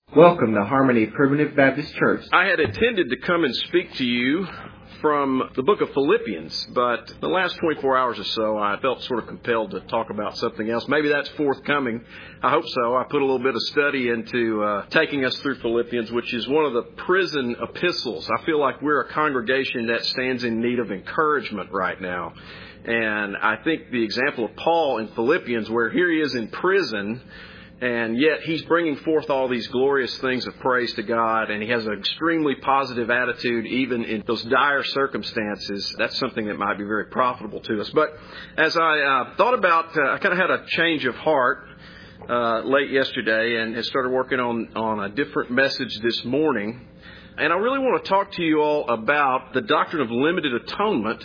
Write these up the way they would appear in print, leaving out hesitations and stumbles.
Welcome to Harmony Primitive Baptist Church. I had intended to come and speak to you from the book of Philippians, but the last 24 hours or so, I felt sort of compelled to talk about something else. Maybe that's forthcoming. I hope so. I put a little bit of study into taking us through Philippians, which is one of the prison epistles. I feel like we're a congregation that stands in need of encouragement right now. And I think the example of Paul in Philippians, where here he is in prison, and yet he's bringing forth all these glorious things of praise to God, and he has an extremely positive attitude even in those dire circumstances. That's something that might be very profitable to us. But as I thought about, I kind of had a change of heart late yesterday and had started working on a different message this morning. And I really want to talk to you all about the doctrine of limited atonement.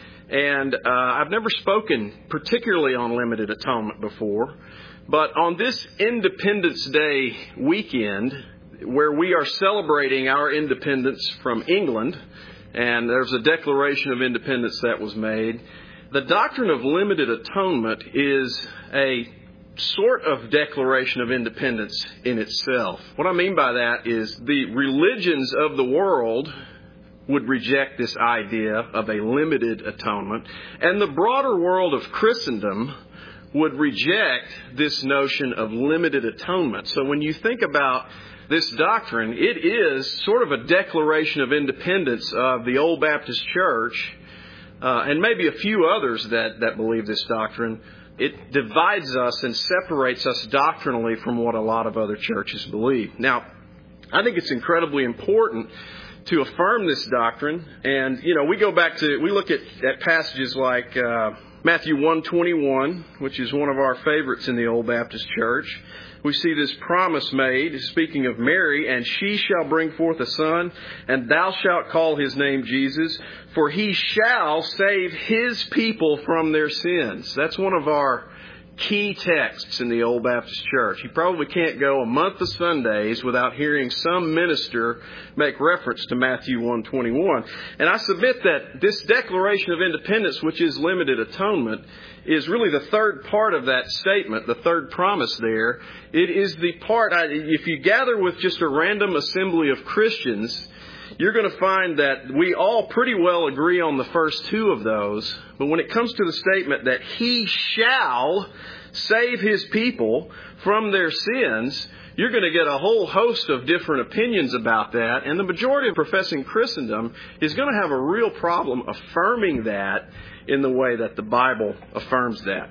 And I've never spoken particularly on limited atonement before. But on this Independence Day weekend, where we are celebrating our independence from England, and there's a Declaration of Independence that was made, the doctrine of limited atonement is a sort of declaration of independence in itself. What I mean by that is the religions of the world would reject this idea of a limited atonement, and the broader world of Christendom would reject this notion of limited atonement. So when you think about this doctrine, it is sort of a declaration of independence of the Old Baptist Church, and maybe a few others that believe this doctrine. It divides us and separates us doctrinally from what a lot of other churches believe. Now, I think it's incredibly important to affirm this doctrine. And, we look at passages like Matthew 1:21, which is one of our favorites in the Old Baptist Church. We see this promise made, speaking of Mary, and she shall bring forth a son, and thou shalt call his name Jesus, for he shall save his people from their sins. That's one of our key texts in the Old Baptist Church. You probably can't go a month of Sundays without hearing some minister make reference to Matthew 1:21. And I submit that this Declaration of Independence, which is limited atonement, is really the third part of that statement, the third promise there. It is the part, if you gather with just a random assembly of Christians, you're going to find that we all pretty well agree on the first two of those. But when it comes to the statement that he shall save his people from their sins, you're going to get a whole host of different opinions about that. And the majority of professing Christendom is going to have a real problem affirming that in the way that the Bible affirms that.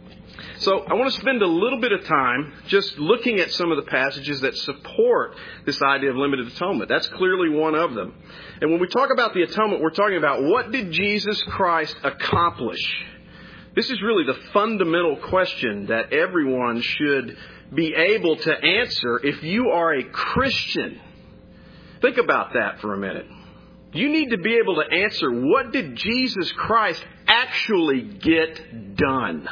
So I want to spend a little bit of time just looking at some of the passages that support this idea of limited atonement. That's clearly one of them. And when we talk about the atonement, we're talking about what did Jesus Christ accomplish? This is really the fundamental question that everyone should be able to answer if you are a Christian. Think about that for a minute. You need to be able to answer, what did Jesus Christ actually get done?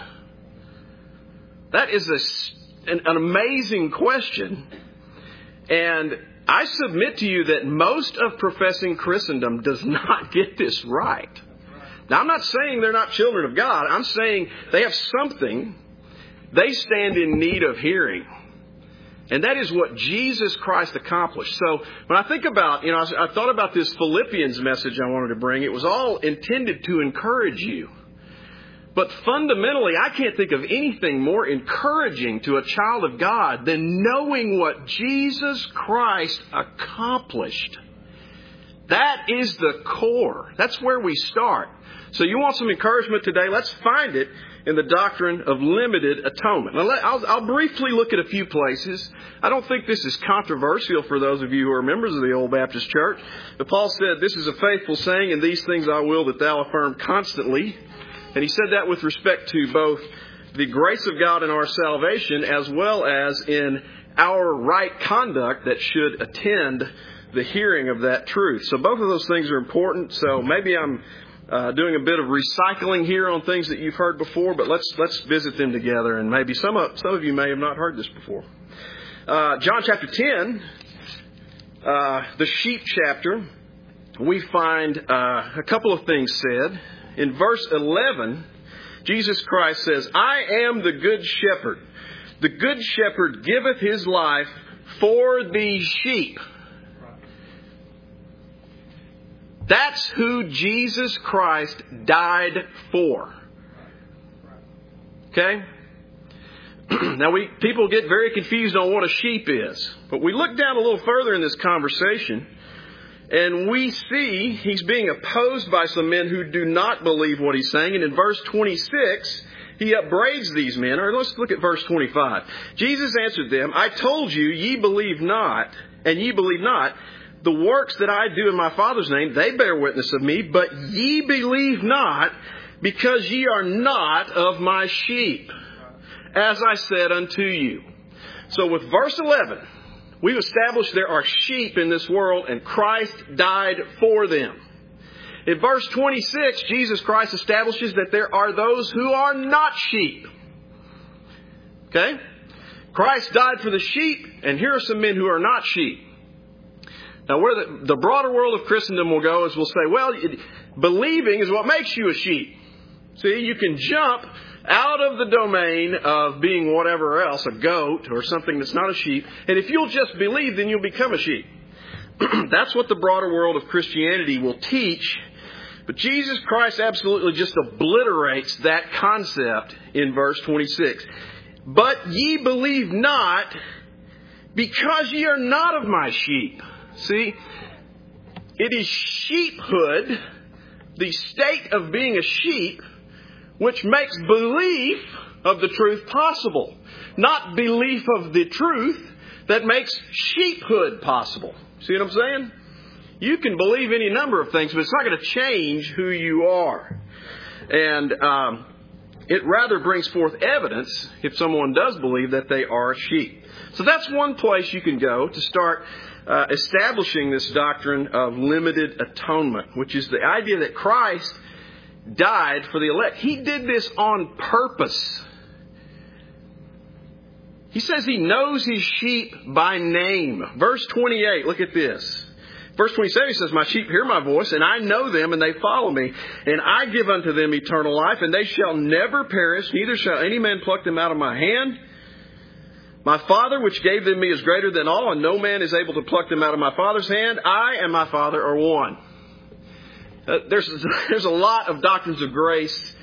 That is an amazing question, and I submit to you that most of professing Christendom does not get this right. Now, I'm not saying they're not children of God. I'm saying they have something they stand in need of hearing, and that is what Jesus Christ accomplished. So when I think about, I thought about this Philippians message I wanted to bring. It was all intended to encourage you. But fundamentally, I can't think of anything more encouraging to a child of God than knowing what Jesus Christ accomplished. That is the core. That's where we start. So you want some encouragement today? Let's find it in the doctrine of limited atonement. Now, I'll briefly look at a few places. I don't think this is controversial for those of you who are members of the Old Baptist Church. But Paul said, "This is a faithful saying, and these things I will that thou affirm constantly." And he said that with respect to both the grace of God in our salvation as well as in our right conduct that should attend the hearing of that truth. So both of those things are important. So maybe I'm doing a bit of recycling here on things that you've heard before, but let's visit them together. And maybe some of you may have not heard this before. John chapter 10, the sheep chapter, we find a couple of things said. In verse 11, Jesus Christ says, "I am the good shepherd. The good shepherd giveth his life for the sheep. That's who Jesus Christ died for. Okay? Now, people get very confused on what a sheep is. But we look down a little further in this conversation, and we see he's being opposed by some men who do not believe what he's saying. And in verse 26, he upbraids these men. Or let's look at verse 25. Jesus answered them, I told you, ye believe not, and ye believe not. The works that I do in my Father's name, they bear witness of me, but ye believe not, because ye are not of my sheep, as I said unto you. So with verse 11, we've established there are sheep in this world, and Christ died for them. In verse 26, Jesus Christ establishes that there are those who are not sheep. Okay? Christ died for the sheep, and here are some men who are not sheep. Now, where the broader world of Christendom will go is we'll say, well, believing is what makes you a sheep. See, you can jump out of the domain of being whatever else, a goat or something that's not a sheep. And if you'll just believe, then you'll become a sheep. That's what the broader world of Christianity will teach. But Jesus Christ absolutely just obliterates that concept in verse 26. But ye believe not, because ye are not of my sheep. See, it is sheephood, the state of being a sheep, which makes belief of the truth possible. Not belief of the truth that makes sheephood possible. See what I'm saying? You can believe any number of things, but it's not going to change who you are. And it rather brings forth evidence, if someone does believe, that they are a sheep. So that's one place you can go to start establishing this doctrine of limited atonement, which is the idea that Christ died for the elect. He did this on purpose. He says he knows his sheep by name. Verse 28, look at this. Verse 27, he says, my sheep hear my voice, and I know them, and they follow me. And I give unto them eternal life, and they shall never perish, neither shall any man pluck them out of my hand. My Father, which gave them me, is greater than all, and no man is able to pluck them out of my Father's hand. I and my Father are one. There's a lot of doctrines of grace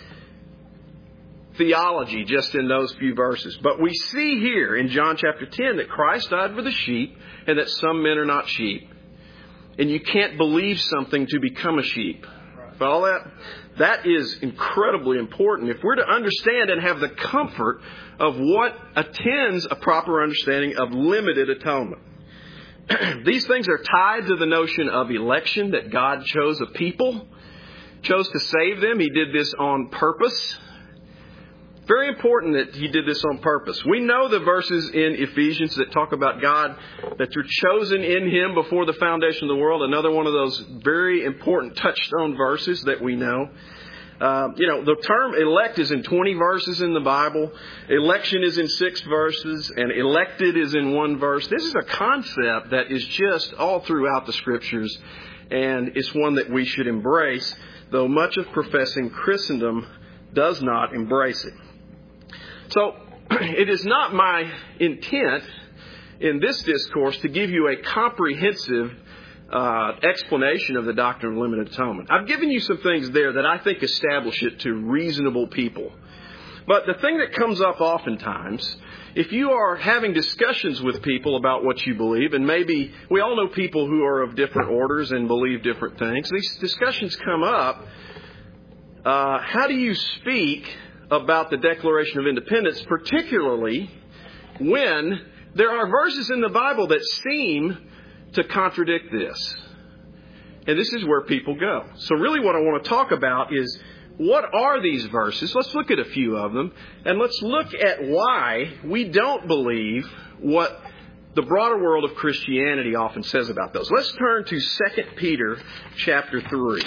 theology just in those few verses. But we see here in John chapter 10 that Christ died for the sheep and that some men are not sheep. And you can't believe something to become a sheep. Follow that? That is incredibly important. If we're to understand and have the comfort of what attends a proper understanding of limited atonement. These things are tied to the notion of election, that God chose a people, chose to save them. He did this on purpose. Very important that he did this on purpose. We know the verses in Ephesians that talk about God, that you're chosen in Him before the foundation of the world. Another one of those very important touchstone verses that we know. The term elect is in 20 verses in the Bible. Election is in 6 verses, and elected is in 1 verse. This is a concept that is just all throughout the Scriptures, and it's one that we should embrace, though much of professing Christendom does not embrace it. So, it is not my intent in this discourse to give you a comprehensive explanation of the doctrine of limited atonement. I've given you some things there that I think establish it to reasonable people. But the thing that comes up oftentimes, if you are having discussions with people about what you believe, and maybe we all know people who are of different orders and believe different things, these discussions come up. How do you speak about the Declaration of Independence, particularly when there are verses in the Bible that seem to contradict this? And this is where people go. So really what I want to talk about is, what are these verses? Let's look at a few of them, and let's look at why we don't believe what the broader world of Christianity often says about those. Let's turn to 2 Peter chapter 3.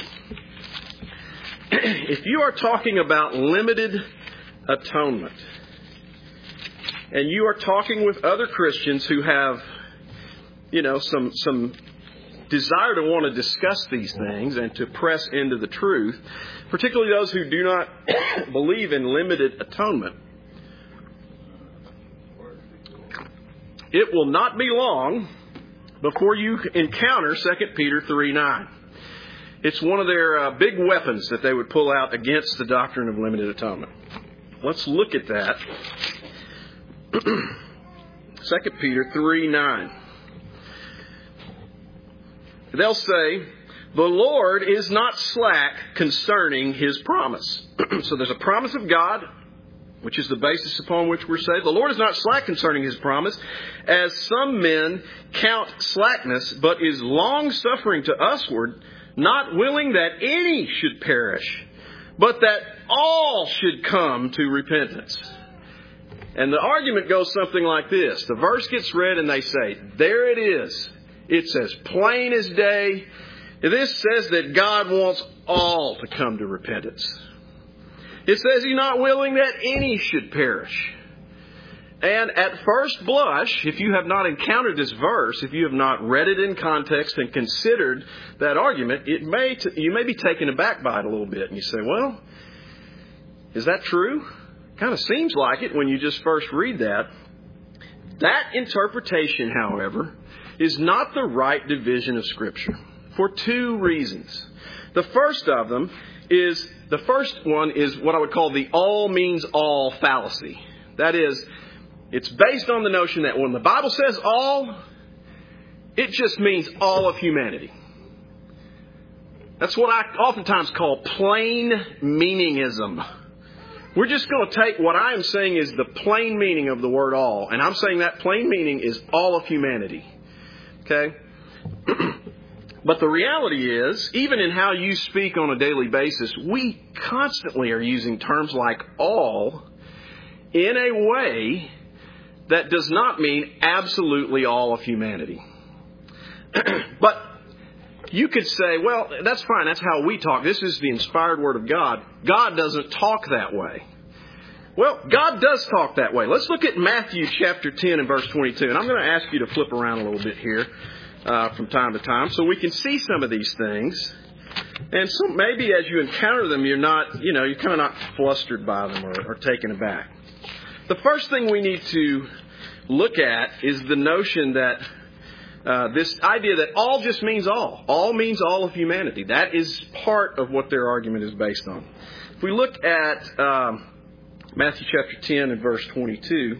If you are talking about limited atonement, and you are talking with other Christians who have, some desire to want to discuss these things and to press into the truth, particularly those who do not believe in limited atonement, it will not be long before you encounter 2 Peter 3:9. It's one of their big weapons that they would pull out against the doctrine of limited atonement. Let's look at that. 2 Peter 3:9. They'll say, the Lord is not slack concerning His promise. So there's a promise of God, which is the basis upon which we're saved. The Lord is not slack concerning His promise, as some men count slackness, but is long-suffering to usward, not willing that any should perish, but that all should come to repentance. And the argument goes something like this. The verse gets read and they say, there it is. It's as plain as day. This says that God wants all to come to repentance. It says He's not willing that any should perish. And at first blush, if you have not encountered this verse, if you have not read it in context and considered that argument, you may be taken aback by it a little bit. And you say, well, is that true? Kind of seems like it when you just first read that. That interpretation, however, is not the right division of Scripture for two reasons. The first one is what I would call the all means all fallacy. That is, it's based on the notion that when the Bible says all, it just means all of humanity. That's what I oftentimes call plain meaningism. We're just going to take what I am saying is the plain meaning of the word all. And I'm saying that plain meaning is all of humanity. Okay? But the reality is, even in how you speak on a daily basis, we constantly are using terms like all in a way that does not mean absolutely all of humanity. But you could say, well, that's fine. That's how we talk. This is the inspired Word of God. God doesn't talk that way. Well, God does talk that way. Let's look at Matthew chapter 10 and verse 22. And I'm going to ask you to flip around a little bit here from time to time so we can see some of these things. And so maybe as you encounter them, you're kind of not flustered by them or taken aback. The first thing we need to look at is the notion that this idea that all just means all. All means all of humanity. That is part of what their argument is based on. If we look at Matthew chapter 10 and verse 22,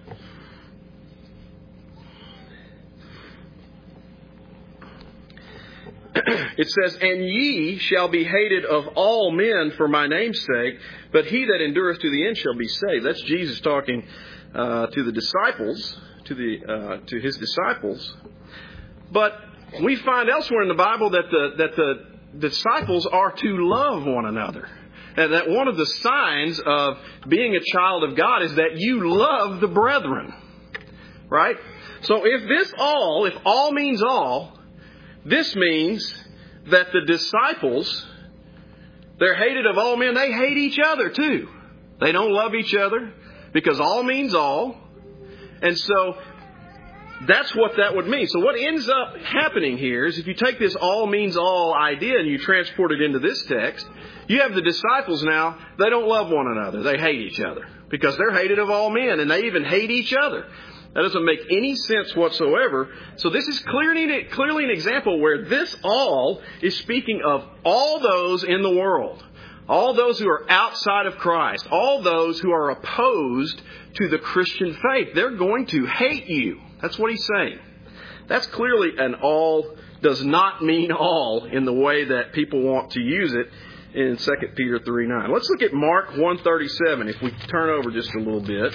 it says, and ye shall be hated of all men for my name's sake, but he that endureth to the end shall be saved. That's Jesus talking to the disciples, to his disciples. But we find elsewhere in the Bible that the disciples are to love one another. And that one of the signs of being a child of God is that you love the brethren. Right? So if all means all, this means that the disciples, they're hated of all men. They hate each other too. They don't love each other because all means all. And so that's what that would mean. So what ends up happening here is if you take this all means all idea and you transport it into this text, you have the disciples now, they don't love one another. They hate each other because they're hated of all men and they even hate each other. That doesn't make any sense whatsoever. So this is clearly an example where this all is speaking of all those in the world. All those who are outside of Christ. All those who are opposed to the Christian faith. They're going to hate you. That's what he's saying. That's clearly an all does not mean all in the way that people want to use it in 2 Peter 3:9. Let's look at Mark 1:37 if we turn over just a little bit.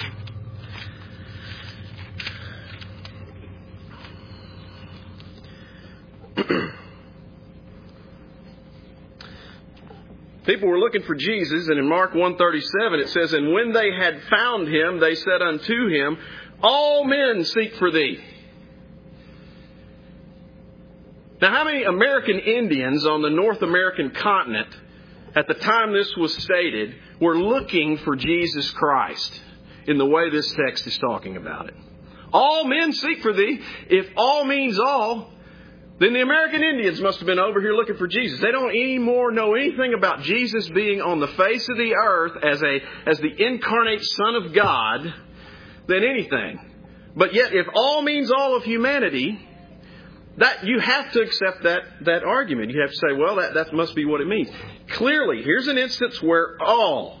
People were looking for Jesus, and in Mark 1:37 it says, and when they had found him, they said unto him, all men seek for thee. Now, how many American Indians on the North American continent at the time this was stated were looking for Jesus Christ in the way this text is talking about it? All men seek for thee. If all means all, then the American Indians must have been over here looking for Jesus. They don't anymore know anything about Jesus being on the face of the earth as the incarnate Son of God than anything. But yet, if all means all of humanity, that you have to accept that argument. You have to say, well, that must be what it means. Clearly, here's an instance where all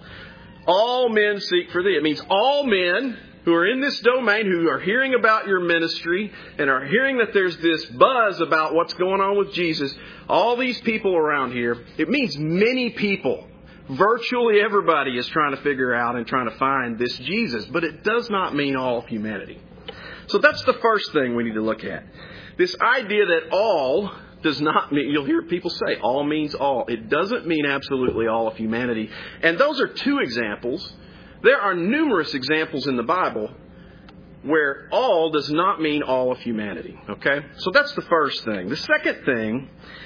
men seek for thee. It means all men who are in this domain, who are hearing about your ministry and are hearing that there's this buzz about what's going on with Jesus, all these people around here, it means many people. Virtually everybody is trying to figure out and trying to find this Jesus, but it does not mean all of humanity. So that's the first thing we need to look at. This idea that all does not mean, you'll hear people say all means all. It doesn't mean absolutely all of humanity. And those are two examples. There are numerous examples in the Bible where all does not mean all of humanity. Okay? So that's the first thing. The second thing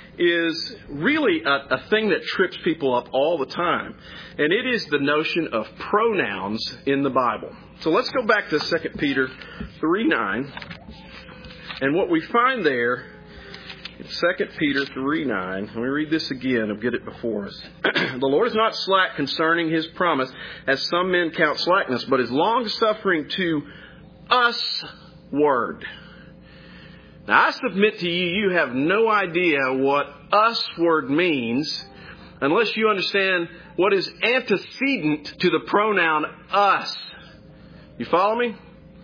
is really a thing that trips people up all the time. And it is the notion of pronouns in the Bible. So let's go back to 2 Peter 3:9. And what we find there in 2 Peter 3:9, let me read this again and get it before us. The Lord is not slack concerning His promise, as some men count slackness, but is long-suffering to us word. Now, I submit to you, you have no idea what us word means unless you understand what is antecedent to the pronoun us. You follow me?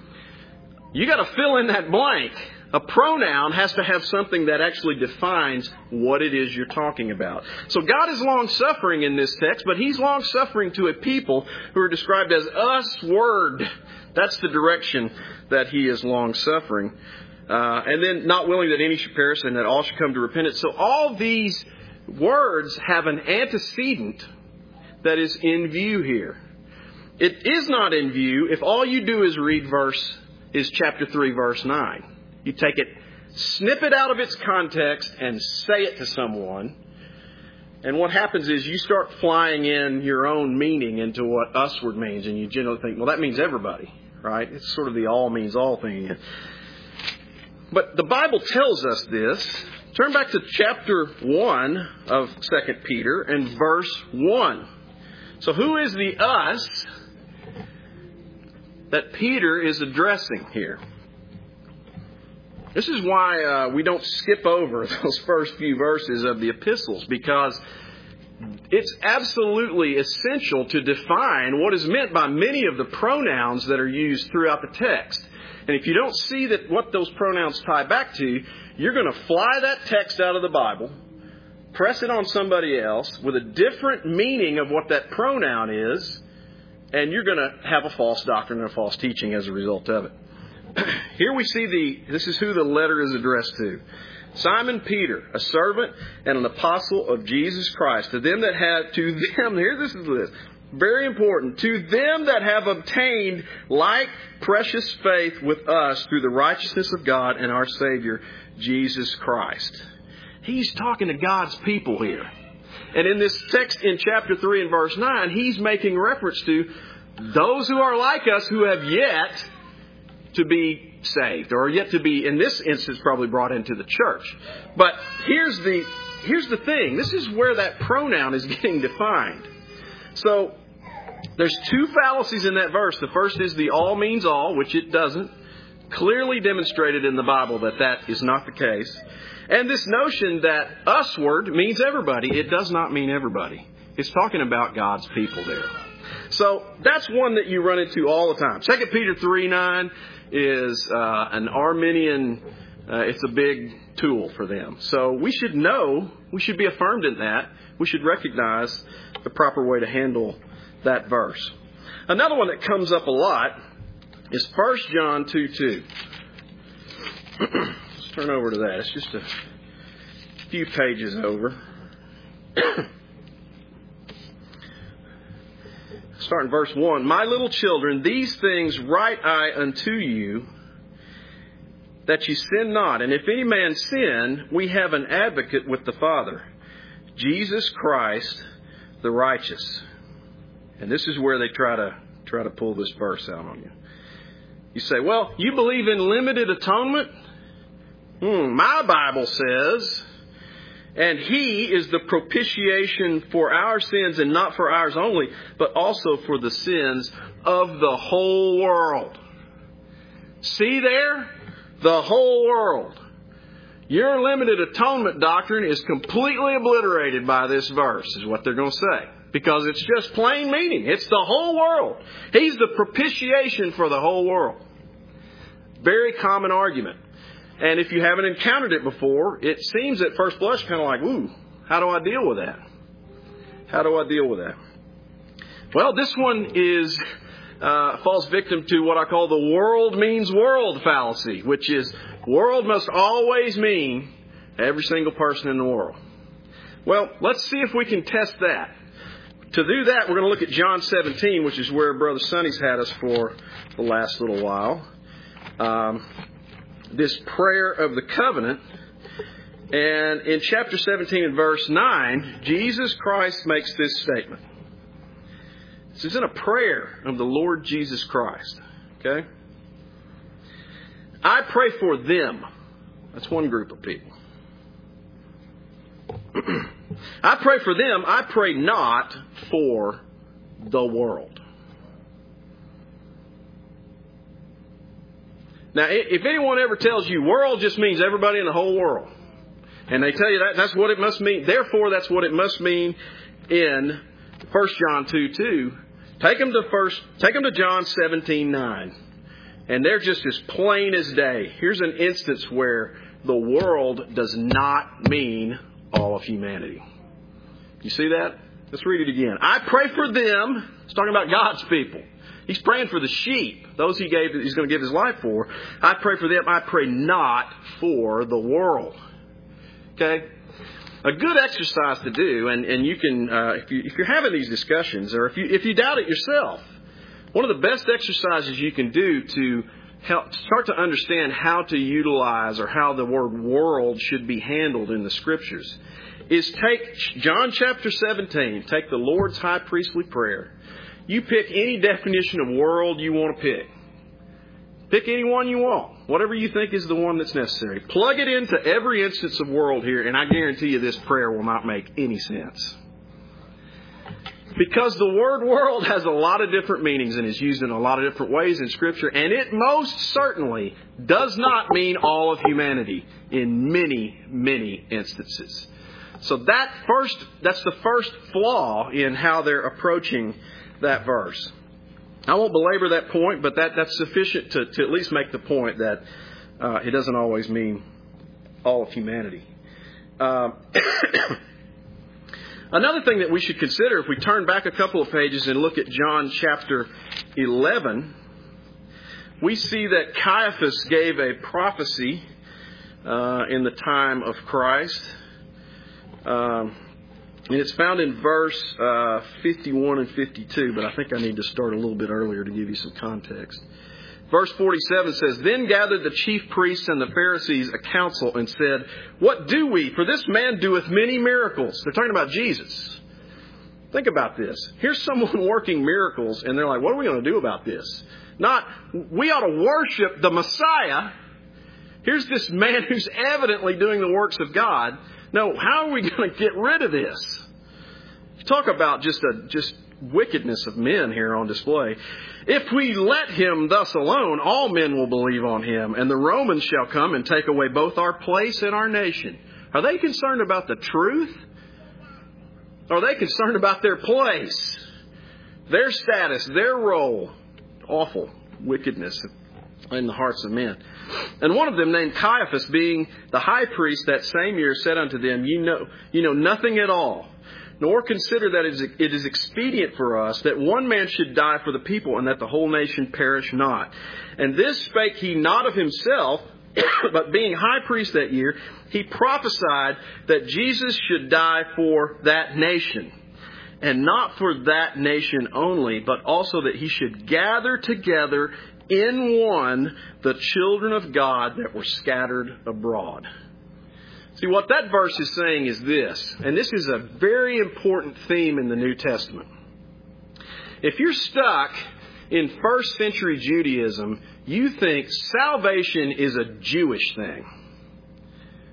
You got to fill in that blank. A pronoun has to have something that actually defines what it is you're talking about. So God is long-suffering in this text, but He's long-suffering to a people who are described as us word. That's the direction that He is long-suffering. And then not willing that any should perish and that all should come to repentance. So all these words have an antecedent that is in view here. It is not in view if all you do is read chapter 3, verse 9. You take it, snip it out of its context and say it to someone. And what happens is you start flying in your own meaning into what usward means. And you generally think, well, that means everybody, right? It's sort of the all means all thing. But the Bible tells us this. Turn back to chapter 1 of 2 Peter and verse 1. So who is the us that Peter is addressing here? This is why we don't skip over those first few verses of the epistles, because it's absolutely essential to define what is meant by many of the pronouns that are used throughout the text. And if you don't see that what those pronouns tie back to, you're going to fly that text out of the Bible, press it on somebody else with a different meaning of what that pronoun is, and you're going to have a false doctrine and a false teaching as a result of it. Here we see this is who the letter is addressed to. Simon Peter, a servant and an apostle of Jesus Christ, to them, here this is the list. Very important. To them that have obtained like precious faith with us through the righteousness of God and our Savior, Jesus Christ. He's talking to God's people here. And in this text in chapter 3 and verse 9, he's making reference to those who are like us who have yet to be saved, or yet to be, in this instance, probably brought into the church. But here's the thing. This is where that pronoun is getting defined. So there's two fallacies in that verse. The first is the all means all, which it doesn't. Clearly demonstrated in the Bible that is not the case. And this notion that usward means everybody. It does not mean everybody. It's talking about God's people there. So that's one that you run into all the time. 2 Peter 3:9 is an Arminian, it's a big tool for them. So we should know, we should be affirmed in that. We should recognize the proper way to handle that verse. Another one that comes up a lot is 1 John 2:2. Let's turn over to that. It's just a few pages over. Start in verse 1. My little children, these things write I unto you, that ye sin not. And if any man sin, we have an advocate with the Father, Jesus Christ the righteous. And this is where they try to pull this verse out on you. You say, well, you believe in limited atonement? My Bible says, and He is the propitiation for our sins, and not for ours only, but also for the sins of the whole world. See there? The whole world. Your limited atonement doctrine is completely obliterated by this verse, is what they're going to say. Because it's just plain meaning. It's the whole world. He's the propitiation for the whole world. Very common argument. And if you haven't encountered it before, it seems at first blush kind of like, ooh, how do I deal with that? How do I deal with that? Well, this one falls victim to what I call the world means world fallacy, which is world must always mean every single person in the world. Well, let's see if we can test that. To do that, we're going to look at John 17, which is where Brother Sonny's had us for the last little while. This prayer of the covenant. And in chapter 17 and verse 9, Jesus Christ makes this statement. This is in a prayer of the Lord Jesus Christ. Okay? I pray for them. That's one group of people. I pray for them. I pray not for the world. Now, if anyone ever tells you world just means everybody in the whole world, and they tell you that's what it must mean, therefore that's what it must mean in 1 John 2:2, take them to John 17:9, and they're just as plain as day. Here's an instance where the world does not mean all of humanity. You see that? Let's read it again. I pray for them. It's talking about God's people. He's praying for the sheep, those he's going to give his life for. I pray for them. I pray not for the world. Okay? A good exercise to do, and you can, if you're having these discussions, or if you doubt it yourself, one of the best exercises you can do to help start to understand how to utilize or how the word world should be handled in the Scriptures is take John chapter 17, take the Lord's high priestly prayer. You pick any definition of world you want to pick. Pick any one you want. Whatever you think is the one that's necessary. Plug it into every instance of world here, and I guarantee you this prayer will not make any sense. Because the word world has a lot of different meanings and is used in a lot of different ways in Scripture, and it most certainly does not mean all of humanity in many, many instances. So that's the first flaw in how they're approaching that verse. I won't belabor that point, but that's sufficient to at least make the point that it doesn't always mean all of humanity. Another thing that we should consider, if we turn back a couple of pages and look at John chapter 11, we see that Caiaphas gave a prophecy in the time of Christ. And it's found in verse 51 and 52, but I think I need to start a little bit earlier to give you some context. Verse 47 says, Then gathered the chief priests and the Pharisees a council and said, What do we? For this man doeth many miracles. They're talking about Jesus. Think about this. Here's someone working miracles, and they're like, what are we going to do about this? Not, we ought to worship the Messiah. Here's this man who's evidently doing the works of God. No, how are we going to get rid of this? Talk about just wickedness of men here on display. If we let him thus alone, all men will believe on him, and the Romans shall come and take away both our place and our nation. Are they concerned about the truth? Or are they concerned about their place, their status, their role? Awful wickedness in the hearts of men. And one of them, named Caiaphas, being the high priest that same year, said unto them, You know nothing at all, nor consider that it is expedient for us that one man should die for the people, and that the whole nation perish not. And this spake he not of himself, but being high priest that year, he prophesied that Jesus should die for that nation. And not for that nation only, but also that he should gather together in one the children of God that were scattered abroad. See, what that verse is saying is this, and this is a very important theme in the New Testament. If you're stuck in first century Judaism, you think salvation is a Jewish thing.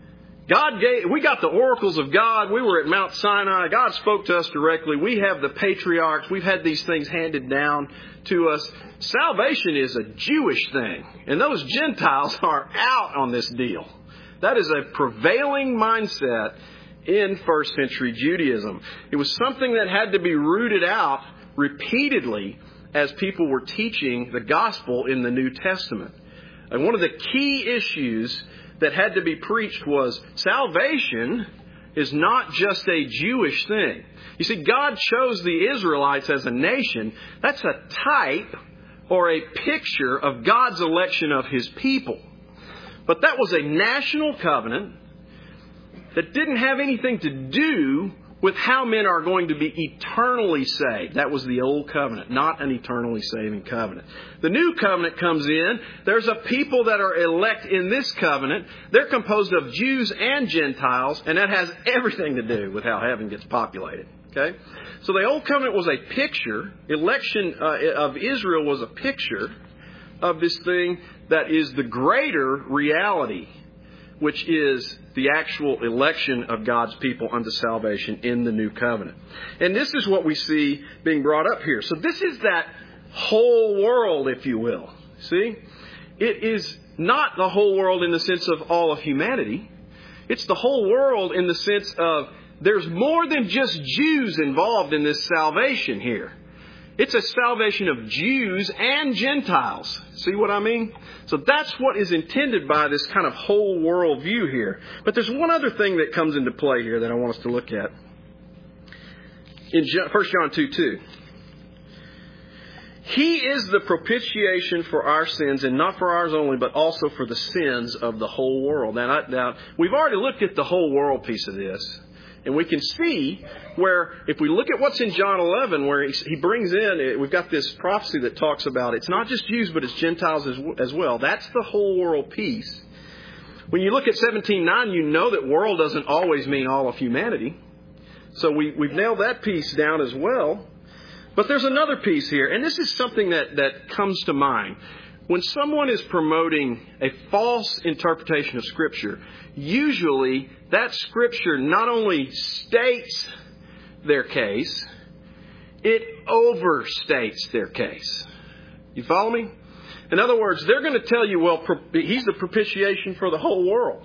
We got the oracles of God. We were at Mount Sinai. God spoke to us directly. We have the patriarchs. We've had these things handed down to us. Salvation is a Jewish thing. And those Gentiles are out on this deal. That is a prevailing mindset in first century Judaism. It was something that had to be rooted out repeatedly as people were teaching the gospel in the New Testament. And one of the key issues that had to be preached was salvation is not just a Jewish thing. You see, God chose the Israelites as a nation. That's a type or a picture of God's election of His people. But that was a national covenant that didn't have anything to do with how men are going to be eternally saved. That was the old covenant, not an eternally saving covenant. The new covenant comes in. There's a people that are elect in this covenant. They're composed of Jews and Gentiles, and that has everything to do with how heaven gets populated. Okay? So the old covenant was a picture. Election of Israel was a picture of this thing that is the greater reality, which is the actual election of God's people unto salvation in the new covenant. And this is what we see being brought up here. So this is that whole world, if you will. See? It is not the whole world in the sense of all of humanity. It's the whole world in the sense of there's more than just Jews involved in this salvation here. It's a salvation of Jews and Gentiles. See what I mean? So that's what is intended by this kind of whole world view here. But there's one other thing that comes into play here that I want us to look at. In 1 John 2:2. He is the propitiation for our sins, and not for ours only, but also for the sins of the whole world. Now, we've already looked at the whole world piece of this. And we can see where, if we look at what's in John 11, where he brings in, we've got this prophecy that talks about it's not just Jews, but it's Gentiles as well. That's the whole world piece. When you look at 17:9, you know that world doesn't always mean all of humanity. So we've nailed that piece down as well. But there's another piece here, and this is something that comes to mind. When someone is promoting a false interpretation of Scripture, usually that Scripture not only states their case, it overstates their case. You follow me? In other words, they're going to tell you, well, He's the propitiation for the whole world.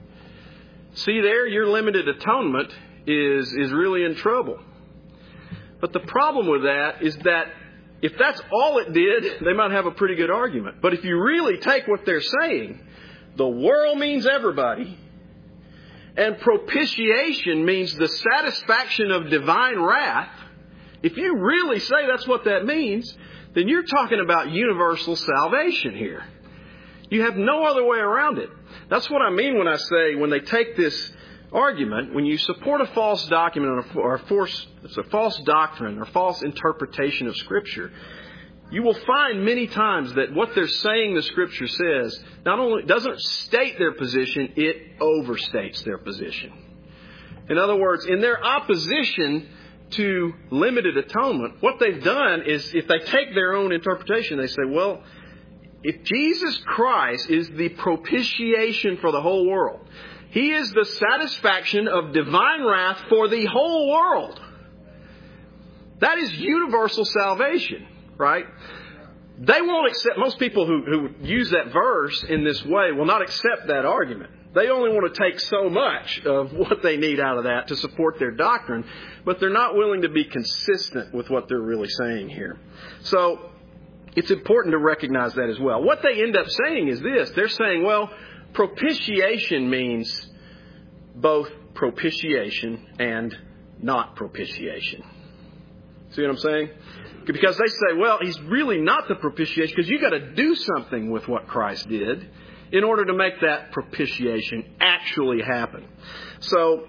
See there, your limited atonement is really in trouble. But the problem with that is that if that's all it did, they might have a pretty good argument. But if you really take what they're saying, the world means everybody, and propitiation means the satisfaction of divine wrath. If you really say that's what that means, then you're talking about universal salvation here. You have no other way around it. That's what I mean when I say, when they take this argument, when you support a false document or a false doctrine or false interpretation of Scripture, you will find many times that what they're saying the Scripture says not only doesn't state their position, it overstates their position. In other words, in their opposition to limited atonement, what they've done is, if they take their own interpretation, they say, well, if Jesus Christ is the propitiation for the whole world, He is the satisfaction of divine wrath for the whole world. That is universal salvation, right? They won't accept, most people who use that verse in this way will not accept that argument. They only want to take so much of what they need out of that to support their doctrine, but they're not willing to be consistent with what they're really saying here. So it's important to recognize that as well. What they end up saying is this. They're saying, well, propitiation means both propitiation and not propitiation. See what I'm saying? Because they say, well, He's really not the propitiation because you've got to do something with what Christ did in order to make that propitiation actually happen. So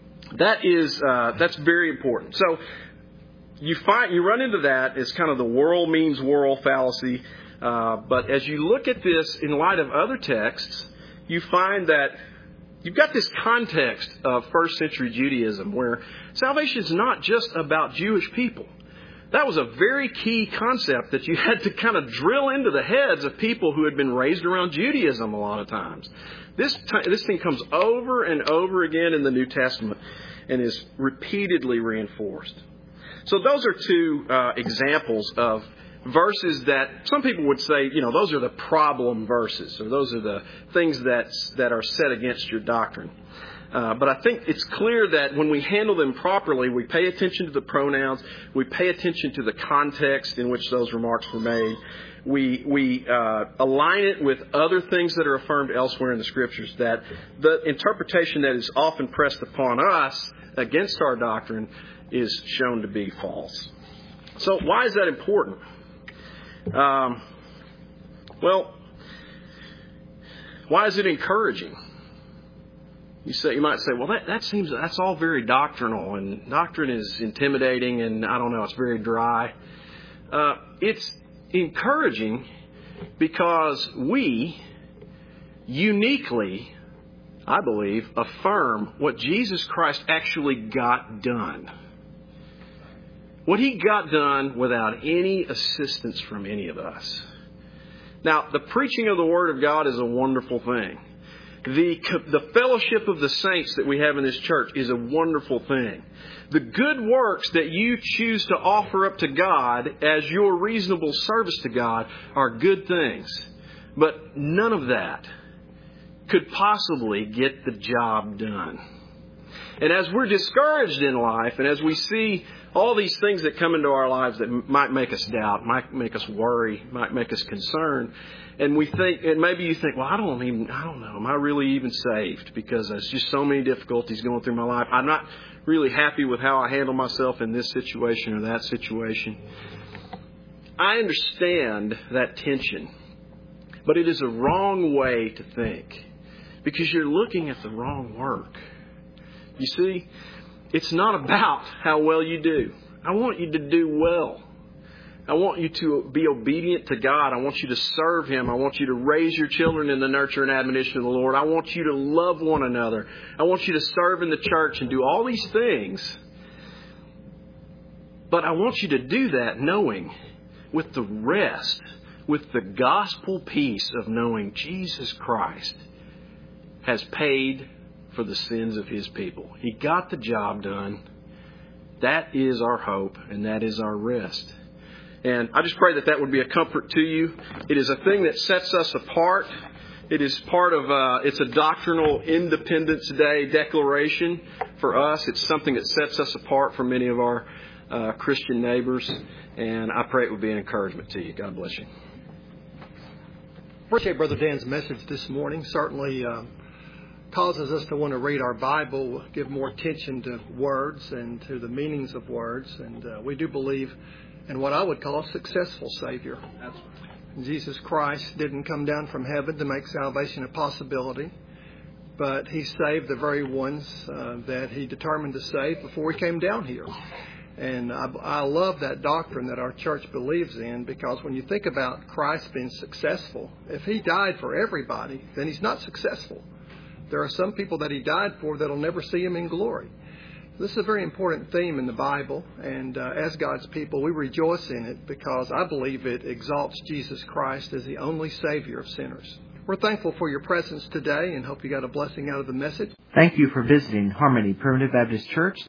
that's very important. So you run into that as kind of the world means world fallacy. But as you look at this in light of other texts, you find that you've got this context of first century Judaism where salvation is not just about Jewish people. That was a very key concept that you had to kind of drill into the heads of people who had been raised around Judaism a lot of times. This thing comes over and over again in the New Testament and is repeatedly reinforced. So those are two examples of verses that some people would say, those are the problem verses, or those are the things that are set against your doctrine. But I think it's clear that when we handle them properly, we pay attention to the pronouns, we pay attention to the context in which those remarks were made, we align it with other things that are affirmed elsewhere in the Scriptures, that the interpretation that is often pressed upon us against our doctrine is shown to be false. So why is that important? Why is it encouraging? You might say, well, that's all very doctrinal, and doctrine is intimidating, and I don't know, it's very dry. It's encouraging because we uniquely, I believe, affirm what Jesus Christ actually got done. What He got done without any assistance from any of us. Now, the preaching of the Word of God is a wonderful thing. The fellowship of the saints that we have in this church is a wonderful thing. The good works that you choose to offer up to God as your reasonable service to God are good things. But none of that could possibly get the job done. And as we're discouraged in life, and as we see all these things that come into our lives that might make us doubt, might make us worry, might make us concerned, and we think, and maybe you think, well, I don't know, am I really even saved? Because there's just so many difficulties going through my life. I'm not really happy with how I handle myself in this situation or that situation. I understand that tension, but it is a wrong way to think, because you're looking at the wrong work. You see, it's not about how well you do. I want you to do well. I want you to be obedient to God. I want you to serve Him. I want you to raise your children in the nurture and admonition of the Lord. I want you to love one another. I want you to serve in the church and do all these things. But I want you to do that knowing with the rest, with the gospel peace of knowing Jesus Christ has paid for the sins of His people. He got the job done. That is our hope, and that is our rest. And I just pray that would be a comfort to you. It is a thing that sets us apart. It is part of, it's a doctrinal Independence Day declaration for us. It's something that sets us apart from many of our Christian neighbors. And I pray it would be an encouragement to you. God bless you. Appreciate Brother Dan's message this morning. Certainly causes us to want to read our Bible, give more attention to words and to the meanings of words. And we do believe in what I would call a successful Savior. Jesus Christ didn't come down from heaven to make salvation a possibility, but He saved the very ones that He determined to save before He came down here. And I love that doctrine that our church believes in, because when you think about Christ being successful, if He died for everybody, then He's not successful. There are some people that He died for that will never see Him in glory. This is a very important theme in the Bible, and as God's people, we rejoice in it because I believe it exalts Jesus Christ as the only Savior of sinners. We're thankful for your presence today and hope you got a blessing out of the message. Thank you for visiting Harmony Primitive Baptist Church.